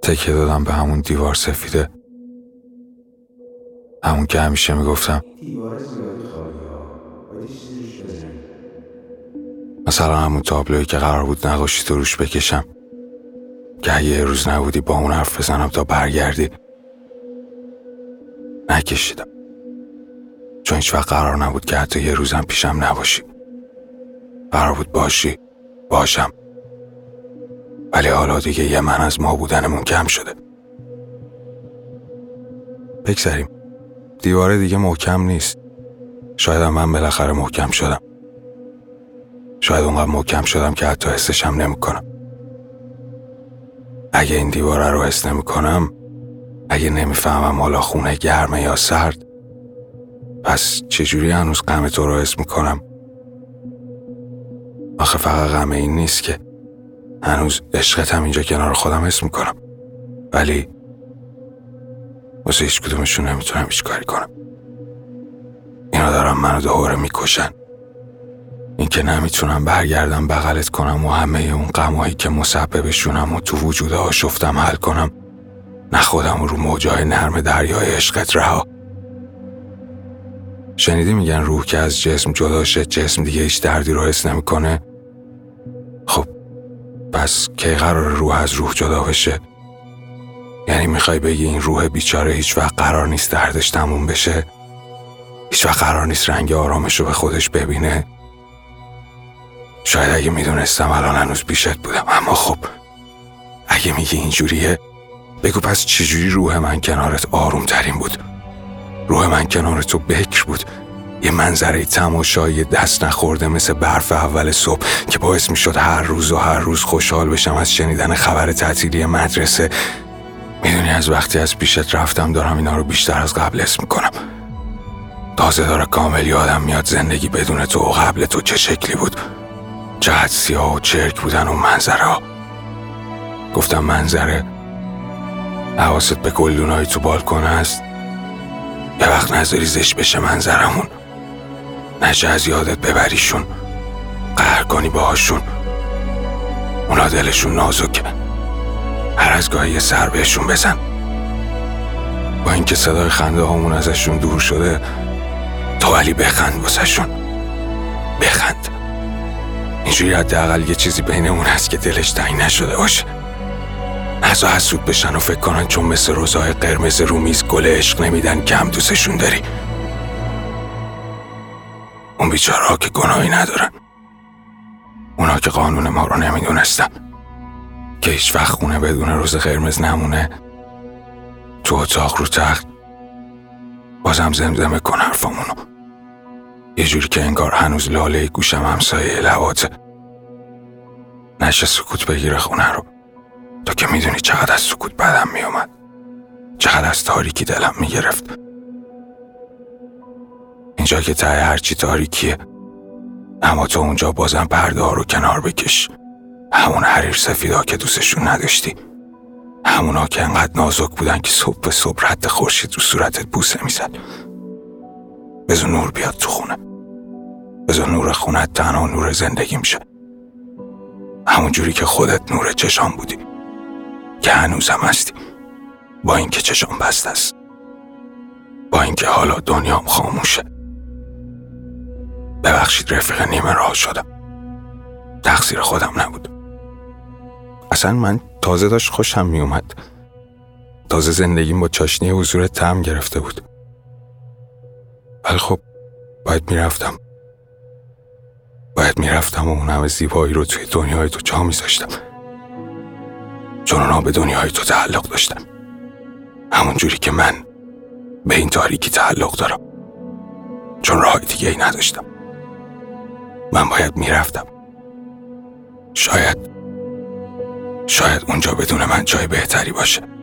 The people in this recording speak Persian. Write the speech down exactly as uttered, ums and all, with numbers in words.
تکیه دادم به همون دیوار سفیده، همون که همیشه میگفتم مثلا همون تابلویی که قرار بود نقاشی تو روش بکشم که اگه یه روز نبودی با اون حرف بزنم تا برگردی. نکشیدم، چون هیچ وقت قرار نبود که حتی یه روزم پیشم نباشی. قرار بود باشی، باشم، ولی حالا دیگه یه من از ما بودنمون کم شده. بگذاریم، دیواره دیگه محکم نیست. شاید هم من بالاخره محکم شدم. شاید اونقدر محکم شدم که حتی حسشم نمی کنم. اگه این دیواره رو حس نمی کنم، اگه نمیفهمم حالا خونه گرمه یا سرد، پس چجوری هنوز غم تو رو حس می کنم؟ آخه فقط غم این نیست که هنوز عشقت هم اینجا کنار خودم حس می کنم، ولی واسه هیچ کدومشون نمیتونم هیچ کاری کنم. اینا دارن منو دوباره میکشن. این که نمیتونم برگردم بغلت کنم و همه اون غمایی که مسببشونم و تو وجود آشفتم حل کنم، نه خودم رو موجای نرم دریای عشقت رها. شنیدی میگن روح که از جسم جدا شه جسم دیگه هیچ دردی رو حس نمیکنه؟ خب پس کی قرار روح از روح جدا بشه؟ یعنی میخوای بگی این روح بیچاره هیچ وقت قرار نیست دردش تموم بشه؟ هیچ وقت قرار نیست رنگ آرامش رو به خودش ببینه؟ شاید اگه میدونستم الان هنوز پیشت بودم، اما خب اگه میگی اینجوریه، بگو پس چجوری روح من کنارت آروم ترین بود؟ روح من کنار تو بکر بود، یه منظره تماشایی دست نخورده مثل برف اول صبح که باعث میشد هر روز و هر روز خوشحال بشم از شنیدن خبر تعطیلی مدرسه. میدونی از وقتی از پیشت رفتم دارم اینا رو بیشتر از قبل حس میکنم. تازه داره کامل یادم میاد زندگی بدون تو و قبل تو چه شکلی بود. چقدر سیاه و چرک بودن اون منظره ها. گفتم منظره، حواست به گلدونای تو بالکن هست؟ یه وقت نذاری زشت بشه منظرمون، نشه از یادت ببریشون، قهر کنی باهاشون. اونا دلشون نازکه، هر از گاهی یه سر بهشون بزن. با اینکه صدای خنده هامون ازشون دور شده، تو ولی بخند واسه شون، بخند. اینجوری حداقل یه چیزی بینمون هست که دلش تنگ نشده باشه. نزا حسود بشن و فکر کنن چون مثل روزای قرمز رو میز گل عشق نمیدن کم دوستشون داری. اون بیچاره ها که گناهی ندارن، اونا که قانون ما رو نمیدونستن، که هیچ وقت خونه بدون روز قرمز نمونه، تو اتاق رو تخت بازم زمزمه کن حرفامونو، یه جوری که انگار هنوز لاله گوشم همسایه لباته. نشه سکوت بگیره خونه رو، تو که میدونی چقدر از سکوت بدم میومد، چقدر از تاریکی دلم میگرفت. اینجا که ته هرچی تاریکیه، اما تو اونجا بازم پرده ها رو کنار بکش. همون حریر سفیدا که دوستشون نداشتی، همونا که انقدر نازک بودن که صبح به صبح رد خورشید رو صورتت بوسه میزد. بذار نور بیاد تو خونه، بذار نور خونت تنها نور زندگی میشه، همون جوری که خودت نور چشام بودی، که هنوزم هستی، با اینکه چشام بسته است، با اینکه حالا دنیام خاموشه. ببخشید رفیق نیمه راه شدم، تقصیر خودم نبود. اصلا من تازه داشت خوشم می اومد، تازه زندگیم با چاشنی حضور طعم گرفته بود، ولی خب باید میرفتم باید میرفتم و اون همه زیبایی رو توی دنیای تو جا میذاشتم، چون اونا به دنیای تو تعلق داشتن، همون جوری که من به این تاریکی تعلق دارم، چون راه دیگه ای نداشتم. من باید میرفتم، شاید شاید اونجا بدون من جای بهتری باشه.